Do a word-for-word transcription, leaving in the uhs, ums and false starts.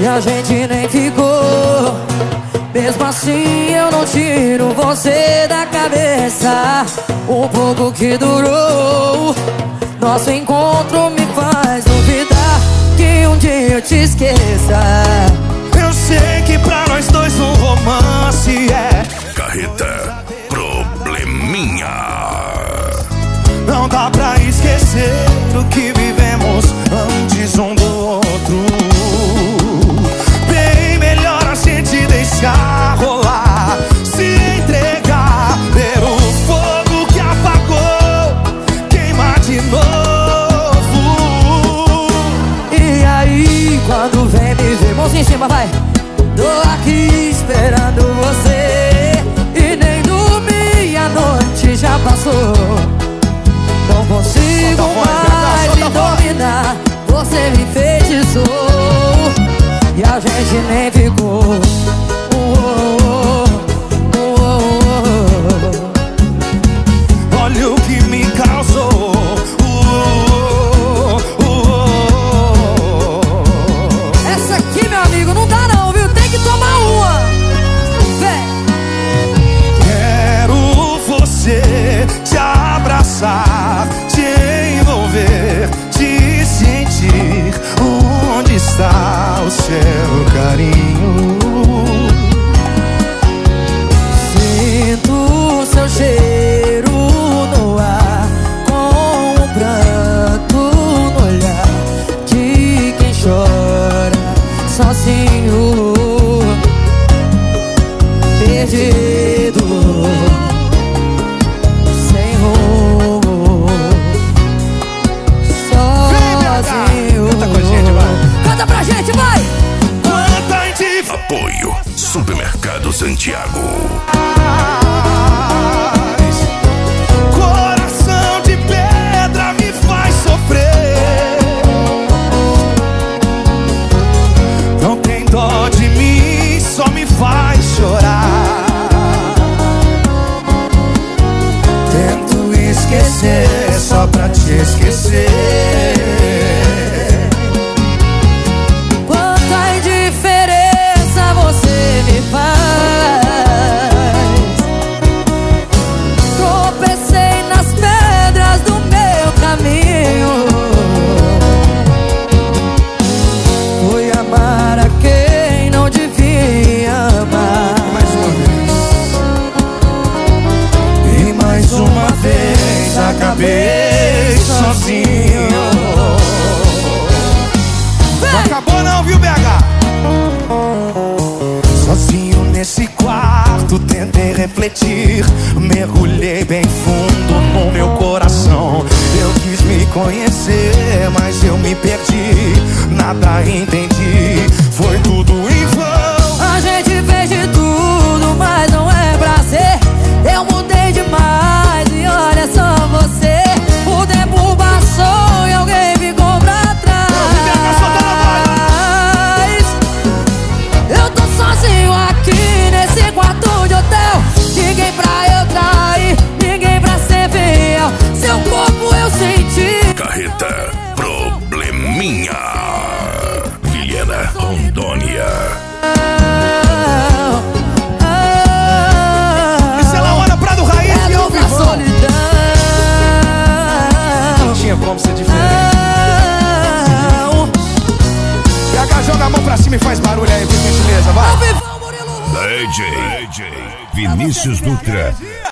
e a gente nem ficou. Mesmo assim eu não tiro você da cabeça. O pouco que durou nosso encontro me faz duvidar que um dia eu te esqueça. Eu sei que pra nós dois um romance é Carreta Probleminha. Não dá pra esquecer o que vivemos antes um do outro. Bem melhor a gente deixar rolar, se entregar, ver o fogo que apagou queimar de novo. E aí, quando vem me ver, mãozinha em cima, vai. Tô aqui esperando você e nem dormi, a noite já passou. Não consigo mais me dominar, você me enfeitiçou e a gente nem ficou. Olha o que me causou. Essa aqui, meu amigo, não dá não, viu? Tem que tomar uma. Vem. Quero você te abraçar, te envolver, te sentir. Onde está o seu carinho? Sinto o seu cheiro no ar, com um pranto no olhar de quem chora sozinho, perdido, sem rumo, sozinho. Canta com a gente, vai. Canta pra gente, vai! Quanta indiferença. Apoio Supermercado Santiago. Coração de pedra me faz sofrer. Não tem dó de mim, só me faz chorar. Tento esquecer só pra te esquecer. Quanta indiferença você me faz. Tropecei nas pedras do meu caminho. Fui amar a quem não devia amar. Mais uma vez. E mais uma vez acabei sozinho. Não acabou não, viu, B H? Sozinho nesse quarto tentei refletir. Mergulhei bem fundo no meu coração. Eu quis me conhecer, mas eu me perdi. Nada entendi, foi tudo em vão. A gente fez de tudo, mas não é pra ser. Eu mudei demais e olha só você. O tempo passou e alguém ficou pra trás. Eu tô sozinho aqui nesse quarto de hotel. Ninguém pra eu trair, ninguém pra ser fiel. Seu corpo eu senti. Carreta Probleminha. Vilhena, Rondônia. Isso é Laona Prado Raiz É e ao dupla vivão. solidão. Não tinha como ser diferente. B H, joga a mão pra cima e faz barulho aí, por gentileza, vai. Ao vivão, Murilo. D J Vinícius Dutra.